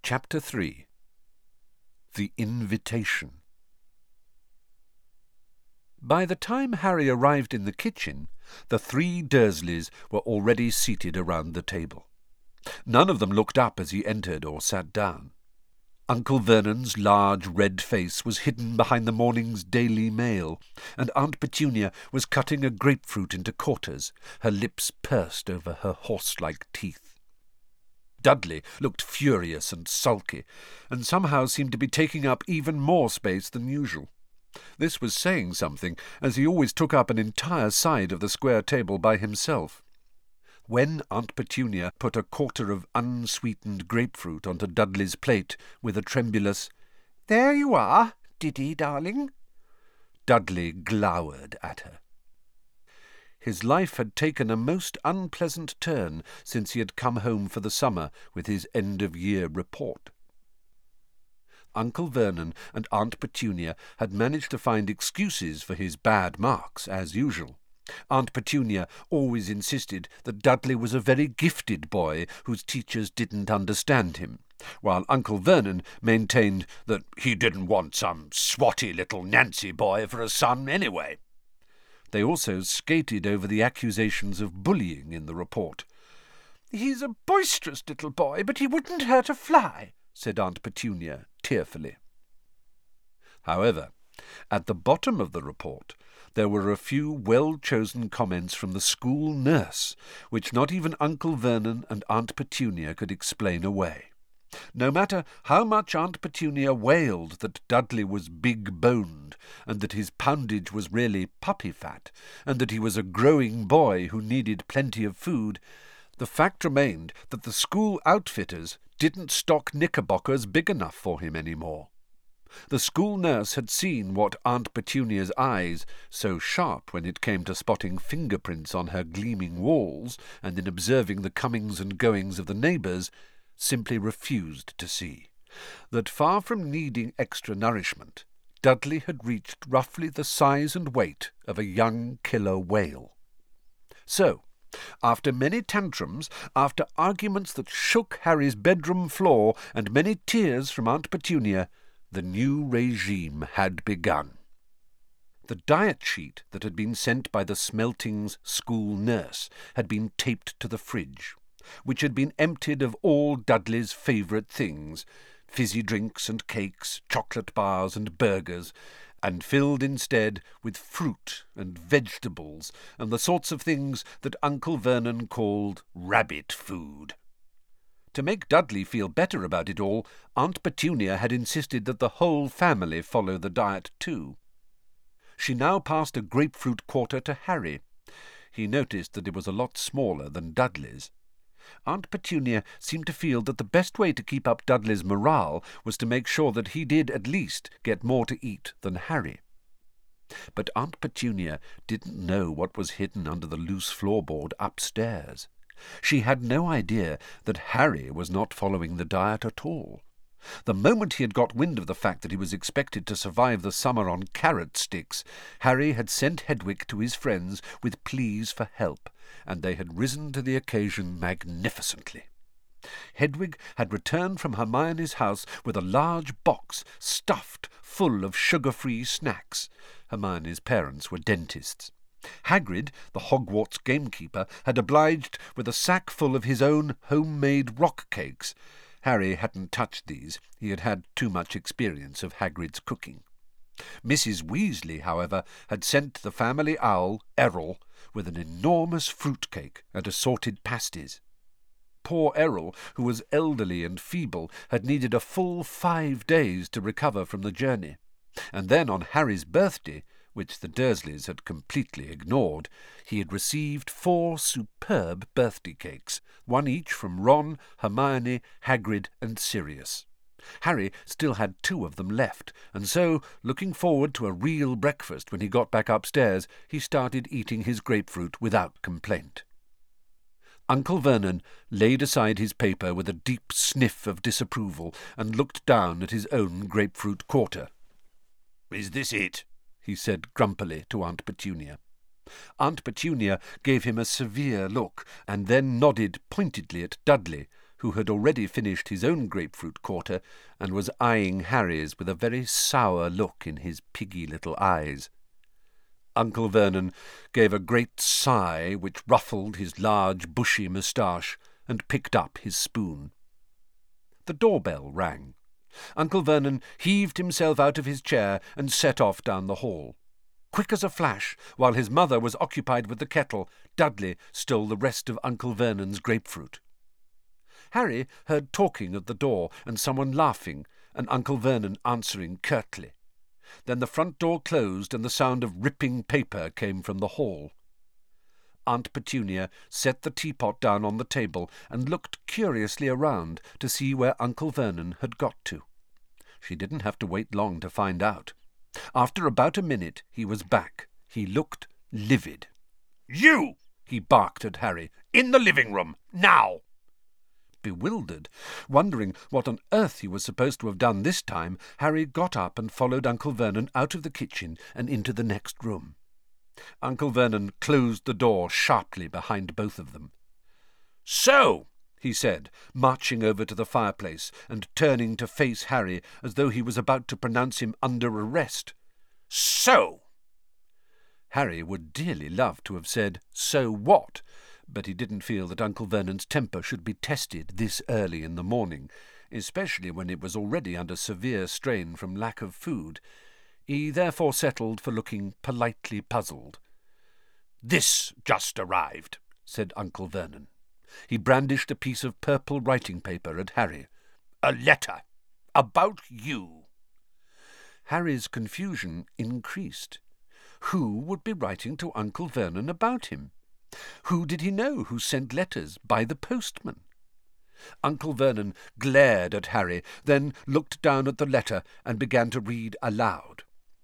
Chapter 3. The Invitation. By the time Harry arrived in the kitchen, the three Dursleys were already seated around the table. None of them looked up as he entered or sat down. Uncle Vernon's large red face was hidden behind the morning's Daily Mail, and Aunt Petunia was cutting a grapefruit into quarters, her lips pursed over her horse-like teeth. Dudley looked furious and sulky, and somehow seemed to be taking up even more space than usual. This was saying something, as he always took up an entire side of the square table by himself. When Aunt Petunia put a quarter of unsweetened grapefruit onto Dudley's plate with a tremulous, "There you are, Diddy, darling," Dudley glowered at her. His life had taken a most unpleasant turn since he had come home for the summer with his end-of-year report. Uncle Vernon and Aunt Petunia had managed to find excuses for his bad marks, as usual. Aunt Petunia always insisted that Dudley was a very gifted boy whose teachers didn't understand him, while Uncle Vernon maintained that he didn't want some swotty little Nancy boy for a son anyway. They also skated over the accusations of bullying in the report. "He's a boisterous little boy, but he wouldn't hurt a fly," said Aunt Petunia tearfully. However, at the bottom of the report there were a few well-chosen comments from the school nurse, which not even Uncle Vernon and Aunt Petunia could explain away. No matter how much Aunt Petunia wailed that Dudley was big-boned, and that his poundage was really puppy fat, and that he was a growing boy who needed plenty of food, the fact remained that the school outfitters didn't stock knickerbockers big enough for him any more. The school nurse had seen what Aunt Petunia's eyes, so sharp when it came to spotting fingerprints on her gleaming walls and in observing the comings and goings of the neighbours, simply refused to see. That far from needing extra nourishment, Dudley had reached roughly the size and weight of a young killer whale. So, after many tantrums, after arguments that shook Harry's bedroom floor, and many tears from Aunt Petunia, the new regime had begun. The diet sheet that had been sent by the Smeltings' school nurse had been taped to the fridge, which had been emptied of all Dudley's favourite things, fizzy drinks and cakes, chocolate bars and burgers, and filled instead with fruit and vegetables and the sorts of things that Uncle Vernon called rabbit food. To make Dudley feel better about it all, Aunt Petunia had insisted that the whole family follow the diet too. She now passed a grapefruit quarter to Harry. He noticed that it was a lot smaller than Dudley's. Aunt Petunia seemed to feel that the best way to keep up Dudley's morale was to make sure that he did at least get more to eat than Harry. But Aunt Petunia didn't know what was hidden under the loose floorboard upstairs. She had no idea that Harry was not following the diet at all. The moment he had got wind of the fact that he was expected to survive the summer on carrot sticks, Harry had sent Hedwig to his friends with pleas for help, and they had risen to the occasion magnificently. Hedwig had returned from Hermione's house with a large box stuffed full of sugar-free snacks. Hermione's parents were dentists. Hagrid, the Hogwarts gamekeeper, had obliged with a sack full of his own homemade rock cakes. Harry hadn't touched these. He had had too much experience of Hagrid's cooking. Mrs. Weasley, however, had sent the family owl, Errol, with an enormous fruitcake and assorted pasties. Poor Errol, who was elderly and feeble, had needed a full 5 days to recover from the journey. And then on Harry's birthday, which the Dursleys had completely ignored, he had received 4 superb birthday cakes, one each from Ron, Hermione, Hagrid, and Sirius. Harry still had 2 of them left, and so, looking forward to a real breakfast when he got back upstairs, he started eating his grapefruit without complaint. Uncle Vernon laid aside his paper with a deep sniff of disapproval and looked down at his own grapefruit quarter. "Is this it?" he said grumpily to Aunt Petunia. Aunt Petunia gave him a severe look, and then nodded pointedly at Dudley, who had already finished his own grapefruit quarter and was eyeing Harry's with a very sour look in his piggy little eyes. Uncle Vernon gave a great sigh which ruffled his large bushy moustache and picked up his spoon. The doorbell rang. Uncle Vernon heaved himself out of his chair and set off down the hall. Quick as a flash, while his mother was occupied with the kettle, Dudley stole the rest of Uncle Vernon's grapefruit. Harry heard talking at the door and someone laughing, and Uncle Vernon answering curtly. Then the front door closed and the sound of ripping paper came from the hall. Aunt Petunia set the teapot down on the table and looked curiously around to see where Uncle Vernon had got to. She didn't have to wait long to find out. After about a minute he was back. He looked livid. "You!" he barked at Harry. "In the living room, now!" Bewildered, wondering what on earth he was supposed to have done this time, Harry got up and followed Uncle Vernon out of the kitchen and into the next room. Uncle Vernon closed the door sharply behind both of them. "So," he said, marching over to the fireplace and turning to face Harry as though he was about to pronounce him under arrest. "So!" Harry would dearly love to have said, "So what?" but he didn't feel that Uncle Vernon's temper should be tested this early in the morning, especially when it was already under severe strain from lack of food. He therefore settled for looking politely puzzled. "This just arrived," said Uncle Vernon. He brandished a piece of purple writing paper at Harry. "A letter. About you." Harry's confusion increased. Who would be writing to Uncle Vernon about him? Who did he know who sent letters by the postman? Uncle Vernon glared at Harry, then looked down at the letter and began to read aloud.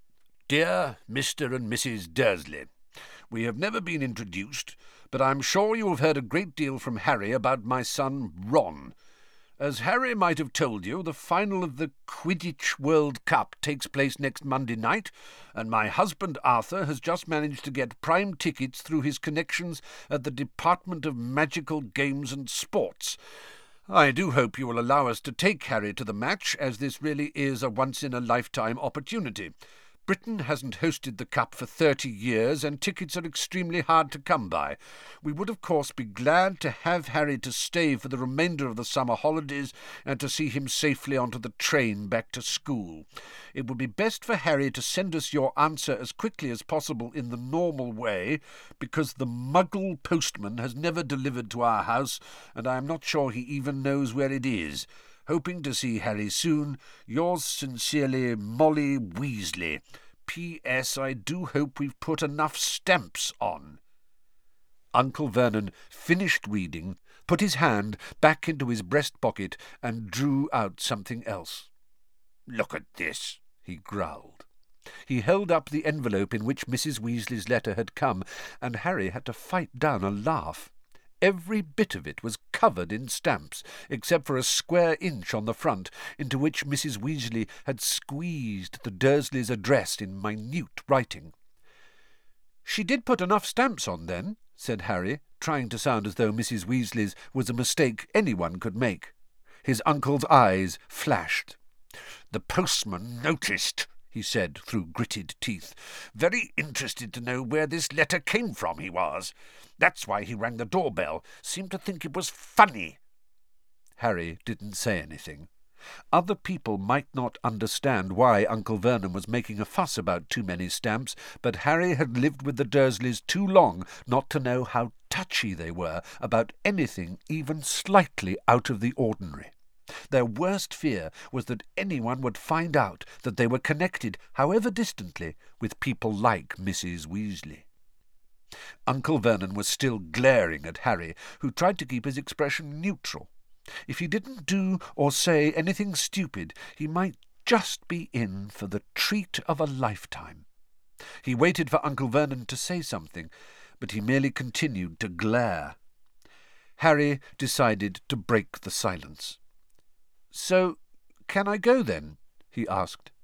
"Dear Mr. and Mrs. Dursley, we have never been introduced, but I'm sure you have heard a great deal from Harry about my son Ron. As Harry might have told you, the final of the Quidditch World Cup takes place next Monday night, and my husband Arthur has just managed to get prime tickets through his connections at the Department of Magical Games and Sports. I do hope you will allow us to take Harry to the match, as this really is a once-in-a-lifetime opportunity. Britain hasn't hosted the Cup for 30 years, and tickets are extremely hard to come by. We would, of course, be glad to have Harry to stay for the remainder of the summer holidays and to see him safely onto the train back to school. It would be best for Harry to send us your answer as quickly as possible in the normal way, because the Muggle postman has never delivered to our house, and I am not sure he even knows where it is. Hoping to see Harry soon. Yours sincerely, Molly Weasley. P.S. I do hope we've put enough stamps on." Uncle Vernon finished reading, put his hand back into his breast pocket, and drew out something else. "Look at this," he growled. He held up the envelope in which Mrs. Weasley's letter had come, and Harry had to fight down a laugh. Every bit of it was covered in stamps, except for a square inch on the front, into which Mrs. Weasley had squeezed the Dursleys' address in minute writing. "She did put enough stamps on, then," said Harry, trying to sound as though Mrs. Weasley's was a mistake anyone could make. His uncle's eyes flashed. "The postman noticed," he said through gritted teeth. "Very interested to know where this letter came from, he was. That's why he rang the doorbell. Seemed to think it was funny." Harry didn't say anything. Other people might not understand why Uncle Vernon was making a fuss about too many stamps, but Harry had lived with the Dursleys too long not to know how touchy they were about anything even slightly out of the ordinary. Their worst fear was that anyone would find out that they were connected, however distantly, with people like Mrs. Weasley. Uncle Vernon was still glaring at Harry, who tried to keep his expression neutral. If he didn't do or say anything stupid, he might just be in for the treat of a lifetime. He waited for Uncle Vernon to say something, but he merely continued to glare. Harry decided to break the silence. "So, can I go, then?" he asked.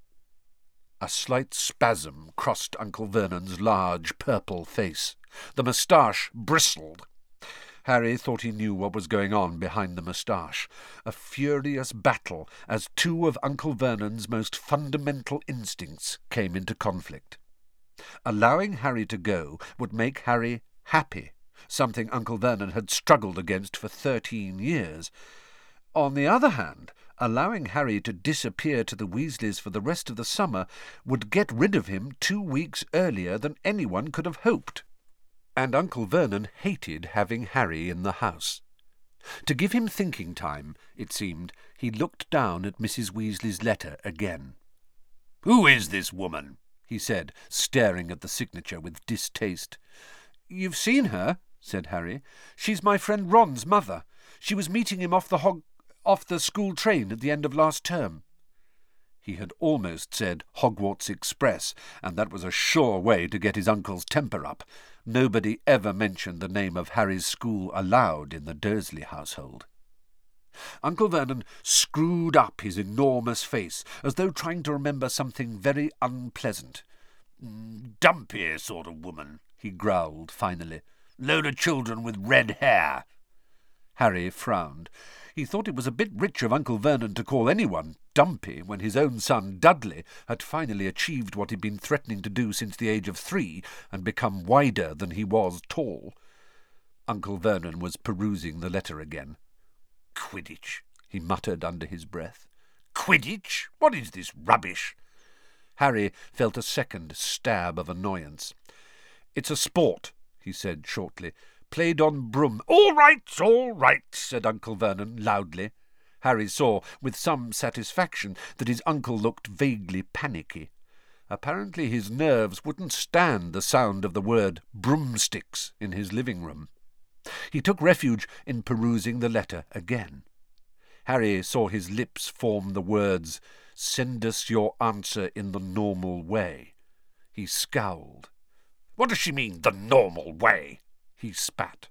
A slight spasm crossed Uncle Vernon's large purple face. The moustache bristled. Harry thought he knew what was going on behind the moustache. A furious battle as two of Uncle Vernon's most fundamental instincts came into conflict. Allowing Harry to go would make Harry happy, something Uncle Vernon had struggled against for 13 years. On the other hand, allowing Harry to disappear to the Weasleys for the rest of the summer would get rid of him 2 weeks earlier than anyone could have hoped. And Uncle Vernon hated having Harry in the house. To give him thinking time, it seemed, he looked down at Mrs. Weasley's letter again. "Who is this woman?" he said, staring at the signature with distaste. "You've seen her," said Harry. "She's my friend Ron's mother. She was meeting him off the school train at the end of last term." He had almost said Hogwarts Express, and that was a sure way to get his uncle's temper up. Nobody ever mentioned the name of Harry's school aloud in the Dursley household. Uncle Vernon screwed up his enormous face, as though trying to remember something very unpleasant. "Dumpy sort of woman," he growled finally. "Load of children with red hair." Harry frowned. He thought it was a bit rich of Uncle Vernon to call anyone dumpy when his own son Dudley had finally achieved what he'd been threatening to do since the age of 3 and become wider than he was tall. Uncle Vernon was perusing the letter again. "Quidditch," he muttered under his breath. "Quidditch? What is this rubbish?" Harry felt a second stab of annoyance. "It's a sport," he said shortly. "Played on broom." All right, said Uncle Vernon loudly. Harry saw with some satisfaction that his uncle looked vaguely panicky. Apparently his nerves wouldn't stand the sound of the word broomsticks in his living room. He took refuge in perusing the letter again. Harry saw his lips form the words, "Send us your answer in the normal way." He scowled. "What does she mean, the normal way?" he spat.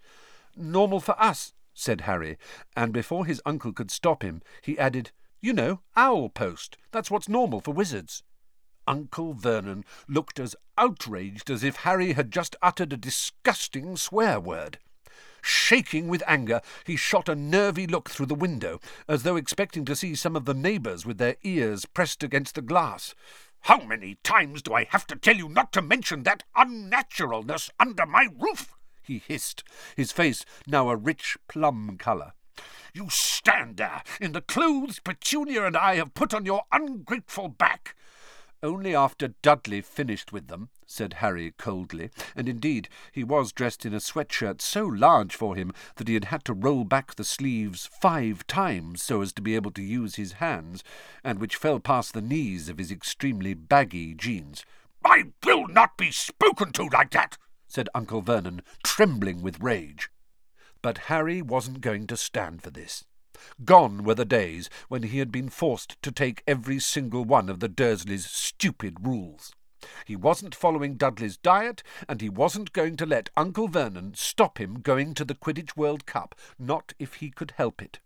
"Normal for us," said Harry, and before his uncle could stop him, he added, "You know, owl post. That's what's normal for wizards." Uncle Vernon looked as outraged as if Harry had just uttered a disgusting swear word. Shaking with anger, he shot a nervy look through the window, as though expecting to see some of the neighbours with their ears pressed against the glass. "How many times do I have to tell you not to mention that unnaturalness under my roof?" he hissed, his face now a rich plum colour. "You stand there in the clothes Petunia and I have put on your ungrateful back." "Only after Dudley finished with them," said Harry coldly, and indeed he was dressed in a sweatshirt so large for him that he had had to roll back the sleeves 5 times so as to be able to use his hands, and which fell past the knees of his extremely baggy jeans. "I will not be spoken to like that," said Uncle Vernon, trembling with rage. But Harry wasn't going to stand for this. Gone were the days when he had been forced to take every single one of the Dursleys' stupid rules. He wasn't following Dudley's diet, and he wasn't going to let Uncle Vernon stop him going to the Quidditch World Cup, not if he could help it.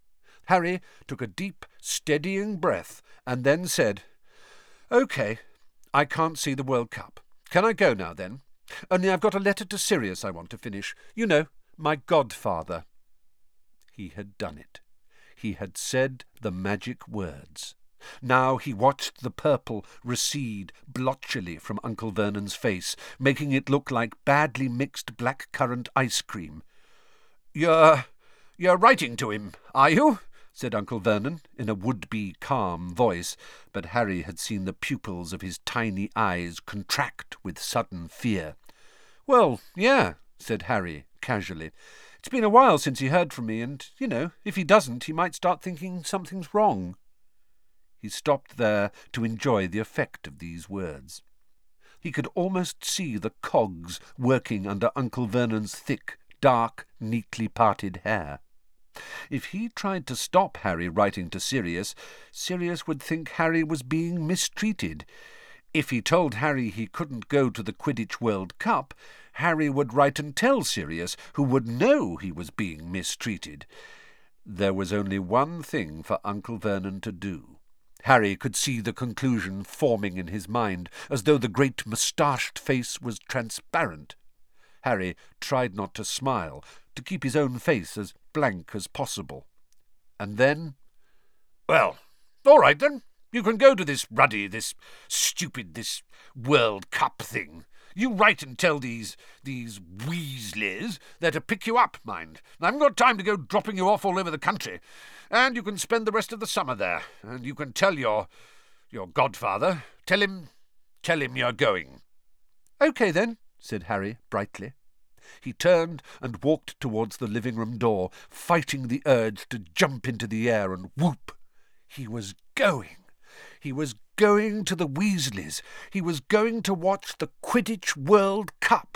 Harry took a deep, steadying breath and then said, "OK, I can't see the World Cup. Can I go now, then? Only I've got a letter to Sirius I want to finish. You know, my godfather." He had done it. He had said the magic words. Now he watched the purple recede blotchily from Uncle Vernon's face, making it look like badly mixed black-currant ice cream. You're writing to him, are you?" said Uncle Vernon, in a would-be calm voice, but Harry had seen the pupils of his tiny eyes contract with sudden fear. "Well, yeah," said Harry, casually. "It's been a while since he heard from me, and, you know, if he doesn't, he might start thinking something's wrong." He stopped there to enjoy the effect of these words. He could almost see the cogs working under Uncle Vernon's thick, dark, neatly parted hair. If he tried to stop Harry writing to Sirius, Sirius would think Harry was being mistreated. If he told Harry he couldn't go to the Quidditch World Cup, Harry would write and tell Sirius, who would know he was being mistreated. There was only one thing for Uncle Vernon to do. Harry could see the conclusion forming in his mind, as though the great moustached face was transparent. Harry tried not to smile, to keep his own face as blank as possible. And then, "Well, all right then. You can go to this stupid World Cup thing. You write and tell these Weasleys they're to pick you up, mind. I haven't got time to go dropping you off all over the country. And you can spend the rest of the summer there. And you can tell your godfather. Tell him you're going." "OK then," said Harry brightly. He turned and walked towards the living-room door, fighting the urge to jump into the air and whoop. He was going. He was going to the Weasleys. He was going to watch the Quidditch World Cup.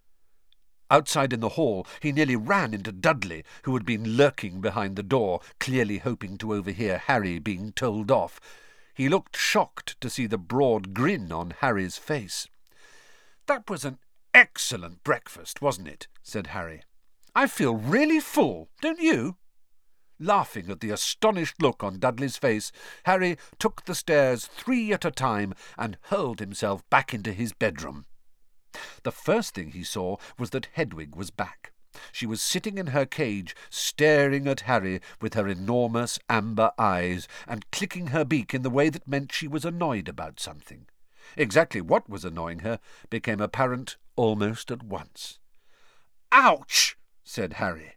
Outside in the hall, he nearly ran into Dudley, who had been lurking behind the door, clearly hoping to overhear Harry being told off. He looked shocked to see the broad grin on Harry's face. "That was an excellent breakfast, wasn't it?" said Harry. "I feel really full, don't you?" Laughing at the astonished look on Dudley's face, Harry took the stairs 3 at a time and hurled himself back into his bedroom. The first thing he saw was that Hedwig was back. She was sitting in her cage, staring at Harry with her enormous amber eyes, and clicking her beak in the way that meant she was annoyed about something. Exactly what was annoying her became apparent almost at once. "Ouch!" said Harry.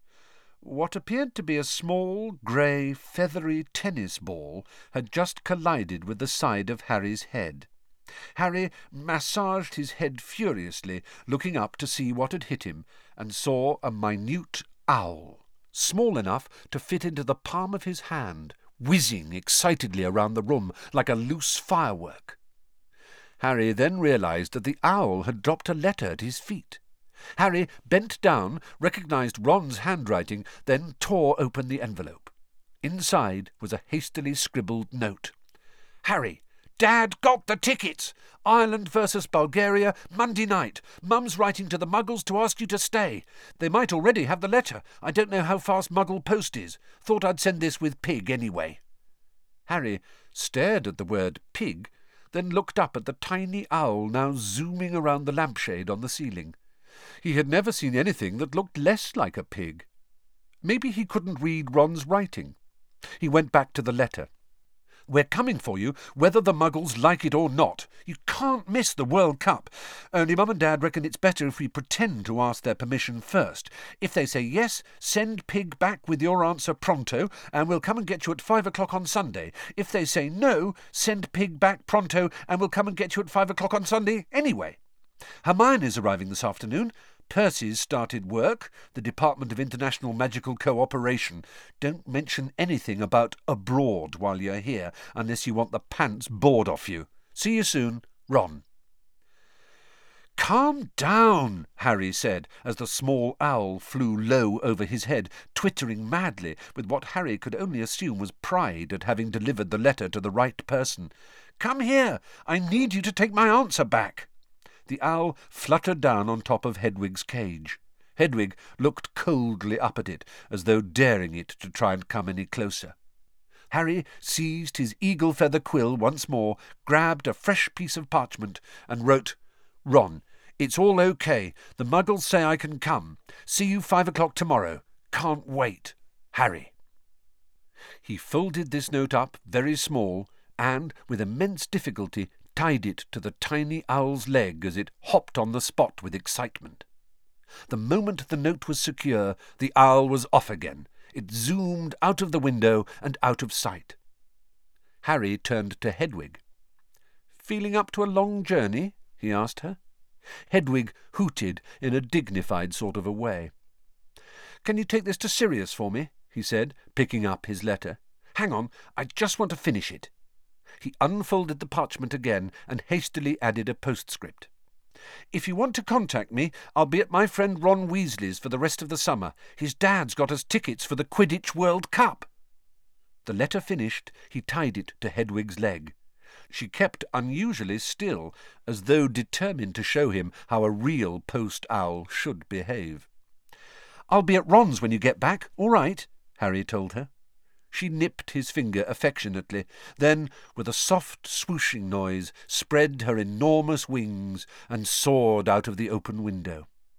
What appeared to be a small, grey, feathery tennis ball had just collided with the side of Harry's head. Harry massaged his head furiously, looking up to see what had hit him, and saw a minute owl, small enough to fit into the palm of his hand, whizzing excitedly around the room like a loose firework. Harry then realised that the owl had dropped a letter at his feet. Harry bent down, recognised Ron's handwriting, then tore open the envelope. Inside was a hastily scribbled note. "Harry, Dad got the tickets. Ireland versus Bulgaria, Monday night. Mum's writing to the Muggles to ask you to stay. They might already have the letter. I don't know how fast Muggle post is. Thought I'd send this with Pig anyway." Harry stared at the word pig, then looked up at the tiny owl now zooming around the lampshade on the ceiling. He had never seen anything that looked less like a pig. Maybe he couldn't read Ron's writing. He went back to the letter. "We're coming for you, whether the Muggles like it or not. You can't miss the World Cup. Only Mum and Dad reckon it's better if we pretend to ask their permission first. If they say yes, send Pig back with your answer pronto, and we'll come and get you at 5 o'clock on Sunday. If they say no, send Pig back pronto, and we'll come and get you at 5 o'clock on Sunday anyway. Hermione's arriving this afternoon. Percy's started work, the Department of International Magical Cooperation. Don't mention anything about abroad while you're here, unless you want the pants bored off you. See you soon, Ron." "Calm down," Harry said, as the small owl flew low over his head, twittering madly with what Harry could only assume was pride at having delivered the letter to the right person. "Come here. I need you to take my answer back." The owl fluttered down on top of Hedwig's cage. Hedwig looked coldly up at it, as though daring it to try and come any closer. Harry seized his eagle-feather quill once more, grabbed a fresh piece of parchment, and wrote, "Ron, it's all okay. The Muggles say I can come. See you 5 o'clock tomorrow. Can't wait. Harry." He folded this note up very small, and, with immense difficulty, tied it to the tiny owl's leg as it hopped on the spot with excitement. The moment the note was secure, the owl was off again. It zoomed out of the window and out of sight. Harry turned to Hedwig. "Feeling up to a long journey?" he asked her. Hedwig hooted in a dignified sort of a way. "Can you take this to Sirius for me?" he said, picking up his letter. "Hang on, I just want to finish it." He unfolded the parchment again and hastily added a postscript. "If you want to contact me, I'll be at my friend Ron Weasley's for the rest of the summer. His dad's got us tickets for the Quidditch World Cup." The letter finished, he tied it to Hedwig's leg. She kept unusually still, as though determined to show him how a real post-owl should behave. "I'll be at Ron's when you get back, all right?" Harry told her. She nipped his finger affectionately, then, with a soft swooshing noise, spread her enormous wings and soared out of the open window.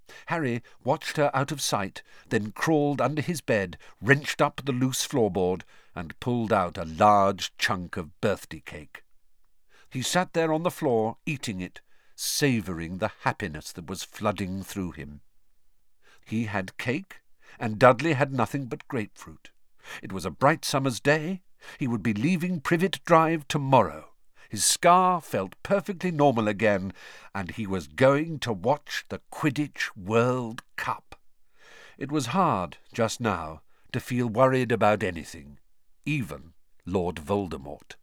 Harry watched her out of sight, then crawled under his bed, wrenched up the loose floorboard, and pulled out a large chunk of birthday cake. He sat there on the floor, eating it, savouring the happiness that was flooding through him. He had cake, and Dudley had nothing but grapefruit. It was a bright summer's day. He would be leaving Privet Drive tomorrow. His scar felt perfectly normal again, and he was going to watch the Quidditch World Cup. It was hard, just now, to feel worried about anything, even Lord Voldemort.